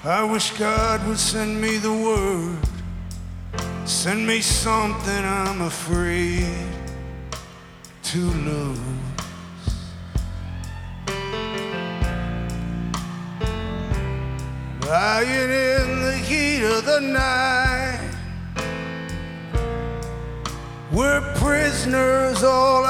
I wish God would send me the word, send me something I'm afraid to lose. Lying in the heat of the night, we're prisoners all